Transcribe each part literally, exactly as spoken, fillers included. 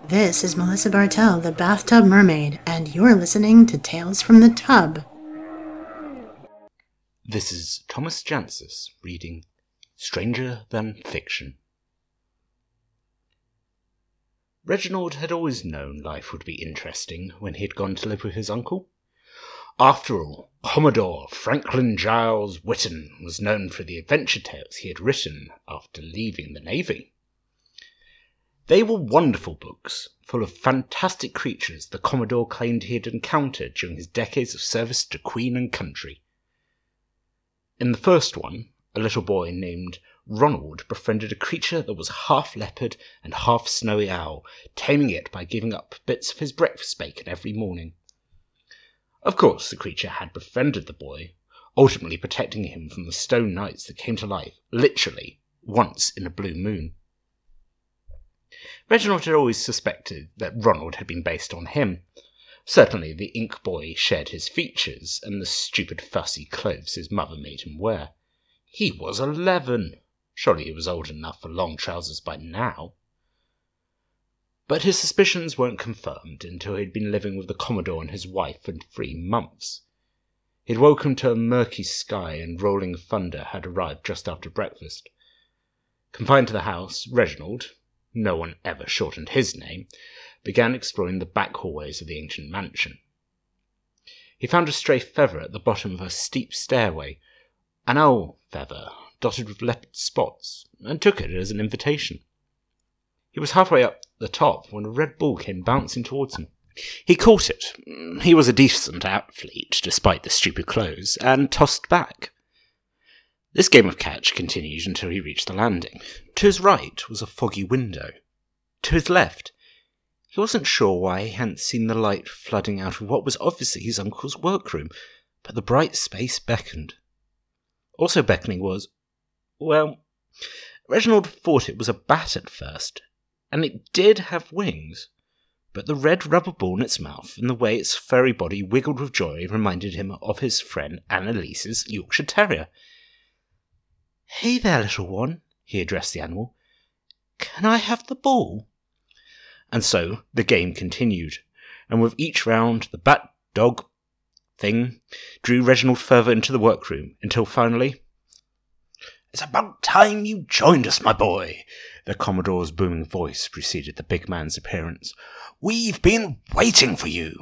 This is Melissa Bartell, the Bathtub Mermaid, and you're listening to Tales from the Tub. This is Thomas Jancis reading Stranger Than Fiction. Reginald had always known life would be interesting when he had gone to live with his uncle. After all, Commodore Franklin Giles Whitton was known for the adventure tales he had written after leaving the Navy. They were wonderful books, full of fantastic creatures the Commodore claimed he had encountered during his decades of service to Queen and country. In the first one, a little boy named Ronald befriended a creature that was half leopard and half snowy owl, taming it by giving up bits of his breakfast bacon every morning. Of course, the creature had befriended the boy, ultimately protecting him from the stone knights that came to life, literally, once in a blue moon. Reginald had always suspected that Ronald had been based on him. Certainly the ink boy shared his features and the stupid fussy clothes his mother made him wear. He was eleven. Surely he was old enough for long trousers by now. But his suspicions weren't confirmed until he'd been living with the Commodore and his wife for three months. He'd woken to a murky sky and rolling thunder had arrived just after breakfast. Confined to the house, Reginald, no one ever shortened his name, began exploring the back hallways of the ancient mansion. He found a stray feather at the bottom of a steep stairway, an owl feather dotted with leopard spots, and took it as an invitation. He was halfway up the top when a red ball came bouncing towards him. He caught it. He was a decent athlete, despite the stupid clothes, and tossed back. This game of catch continued until he reached the landing. To his right was a foggy window. To his left, he wasn't sure why he hadn't seen the light flooding out of what was obviously his uncle's workroom, but the bright space beckoned. Also beckoning was, well, Reginald thought it was a bat at first, and it did have wings, but the red rubber ball in its mouth and the way its furry body wiggled with joy reminded him of his friend Annalise's Yorkshire Terrier. "Hey there, little one," he addressed the animal. "Can I have the ball?" And so the game continued, and with each round the bat dog thing drew Reginald further into the workroom, until finally, "It's about time you joined us, my boy," the Commodore's booming voice preceded the big man's appearance. "We've been waiting for you."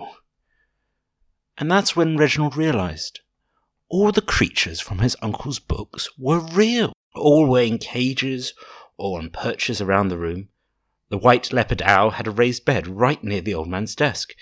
And that's when Reginald realised all the creatures from his uncle's books were real. All were in cages or on perches around the room. The white leopard owl had a raised bed right near the old man's desk.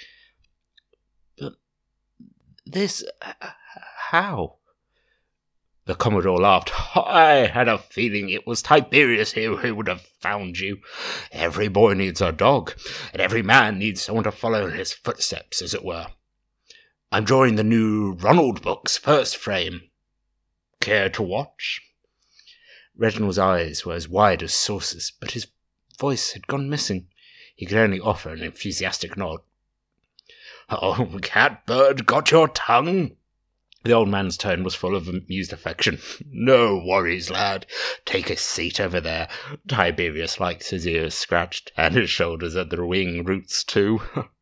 But this... how? The Commodore laughed. "I had a feeling it was Tiberius here who would have found you. Every boy needs a dog, and every man needs someone to follow in his footsteps, as it were. I'm drawing the new Ronald book's first frame. Care to watch?" Reginald's eyes were as wide as saucers, but his voice had gone missing. He could only offer an enthusiastic nod. "Oh, catbird, got your tongue?" The old man's tone was full of amused affection. "No worries, lad. Take a seat over there. Tiberius likes his ears scratched, and his shoulders at the wing roots too."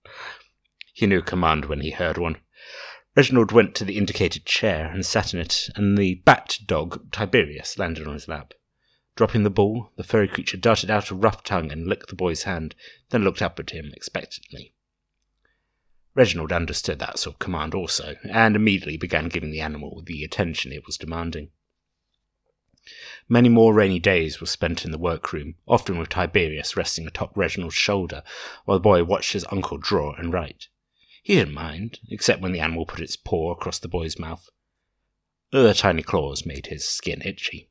He knew command when he heard one. Reginald went to the indicated chair and sat in it, and the bat dog, Tiberius, landed on his lap. Dropping the ball, the furry creature darted out a rough tongue and licked the boy's hand, then looked up at him expectantly. Reginald understood that sort of command also, and immediately began giving the animal the attention it was demanding. Many more rainy days were spent in the workroom, often with Tiberius resting atop Reginald's shoulder, while the boy watched his uncle draw and write. He didn't mind, except when the animal put its paw across the boy's mouth. The tiny claws made his skin itchy.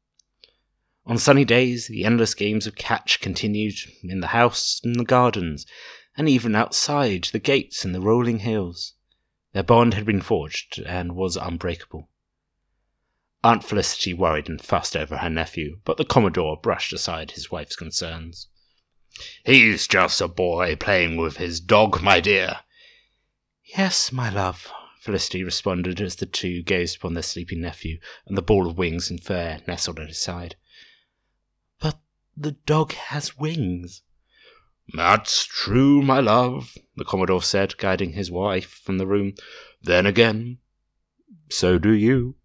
On sunny days, the endless games of catch continued in the house and the gardens, and even outside the gates and the rolling hills. Their bond had been forged and was unbreakable. Aunt Felicity worried and fussed over her nephew, but the Commodore brushed aside his wife's concerns. "He's just a boy playing with his dog, my dear." "Yes, my love," Felicity responded as the two gazed upon their sleeping nephew and the ball of wings and fur nestled at his side. "But the dog has wings." That's true, my love, the Commodore said, guiding his wife from the room. Then again, so do you.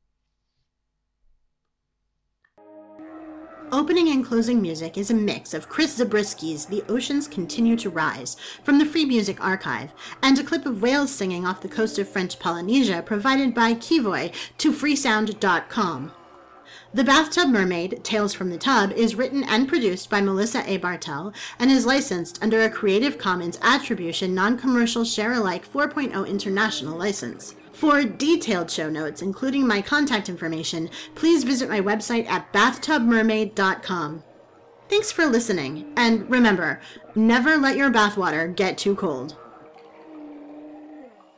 Opening and closing music is a mix of Chris Zabrisky's The Oceans Continue to Rise from the Free Music Archive, and a clip of whales singing off the coast of French Polynesia provided by Kivoy to freesound dot com. The Bathtub Mermaid, Tales from the Tub, is written and produced by Melissa A. Bartel and is licensed under a Creative Commons Attribution Non-Commercial Share-alike four point oh International License. For detailed show notes, including my contact information, please visit my website at bathtub mermaid dot com. Thanks for listening, and remember, never let your bathwater get too cold.